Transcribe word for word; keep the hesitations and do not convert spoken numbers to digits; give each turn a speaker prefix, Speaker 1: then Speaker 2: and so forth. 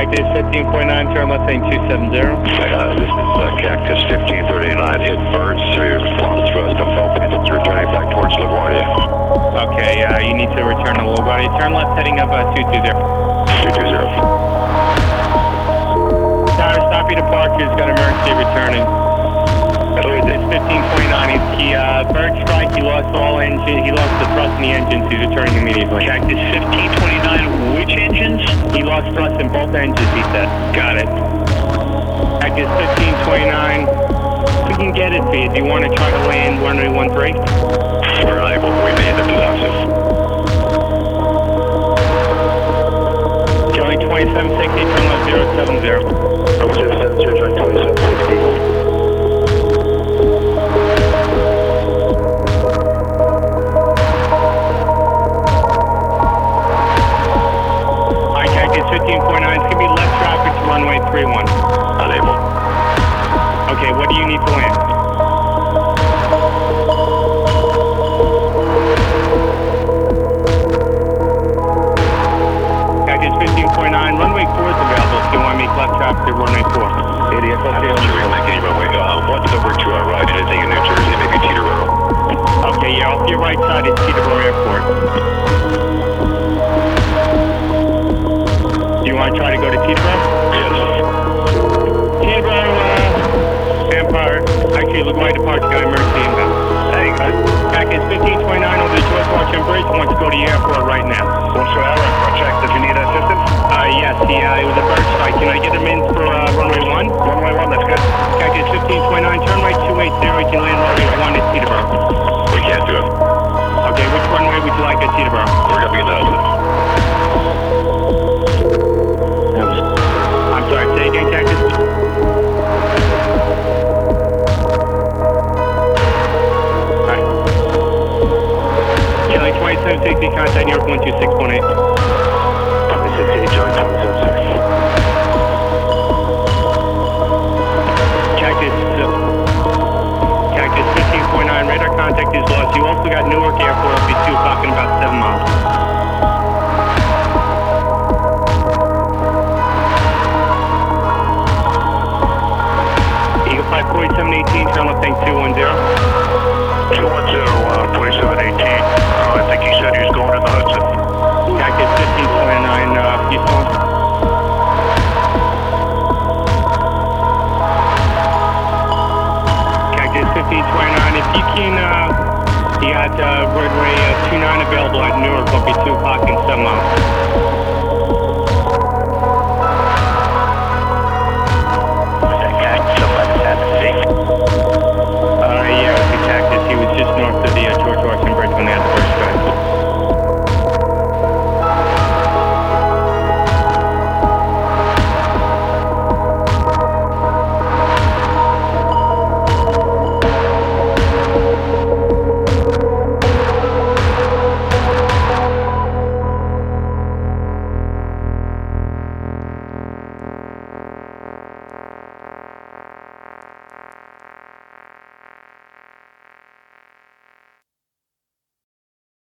Speaker 1: Cactus fifteen point nine, turn left lane two seven zero.
Speaker 2: Uh, this is uh, Cactus fifteen thirty-nine, hit birds, so you're lost thrust on Philippines, it's returning back towards LaGuardia.
Speaker 1: Okay, uh, you need to return to LaGuardia. Turn left heading up uh, two two zero.
Speaker 2: two two zero.
Speaker 1: Tower, stop you to park, he's got emergency returning. It's fifteen point nine, he, uh, bird strike, he lost all engine, he lost the thrust in the engines, he's returning immediately.
Speaker 3: Cactus fifteen twenty-nine, which engines?
Speaker 1: He lost thrust in both engines, he said.
Speaker 3: Got it.
Speaker 1: Cactus fifteen twenty-nine, we can get it for you. Do you want to try to land runway one three?
Speaker 2: We're unable, we made the disaster.
Speaker 1: Charlie twenty-seven sixty, turn left zero seven zero.
Speaker 2: zero seven zero, join twenty-seven sixty.
Speaker 1: fifteen point nine, it's going to be left traffic to runway three one.
Speaker 2: Unable.
Speaker 1: Okay, what do you need to land? Cactus fifteen point nine, runway four is available if you want to make left traffic to runway four.
Speaker 2: eighty, I'm not sure we'll make any runway. Uh, what's over to our right? Anything in New Jersey, maybe Teterboro?
Speaker 1: Okay, yeah, off your right side is Teterboro Airport. You want to try to go to Teterboro?
Speaker 2: Yes.
Speaker 1: Teterboro, uh, Empire, actually, LaGuardia Departure got emergency inbound.
Speaker 2: Hey, guys.
Speaker 1: Cactus fifteen twenty-nine over the George Washington Bridge, wants to go to the airport right now.
Speaker 2: Whatsoever, check, does you need assistance?
Speaker 1: Uh, yes, he, uh, it was a bird strike. Can I get him in for, uh, runway one?
Speaker 2: Runway one, that's good.
Speaker 1: Cactus fifteen twenty-nine, turn right two eighty, you can land runway one at Teterboro.
Speaker 2: We can't do it.
Speaker 1: Okay, which runway would you like at Teterboro?
Speaker 2: We're gonna be in the
Speaker 1: I'm sorry, say again, Cactus? Alright. Charlie twenty-seven sixty, contact New York one two six point eight.
Speaker 2: twenty-six eighty, join twenty-seven six.
Speaker 1: Cactus, uh, Cactus fifteen point nine, radar contact is lost. You also got Newark Airport up at two o'clock in about seven miles. forty-seven eighteen, turn left tank two one zero.
Speaker 2: two one zero, uh, forty-seven eighteen. Uh, I think he said he was going in the Hudson.
Speaker 1: Cactus fifteen twenty-nine, uh, Houston. Cactus fifteen twenty-nine, if you can, uh, you got, uh, runway uh, two nine available at Newark, will be two o'clock in seven miles.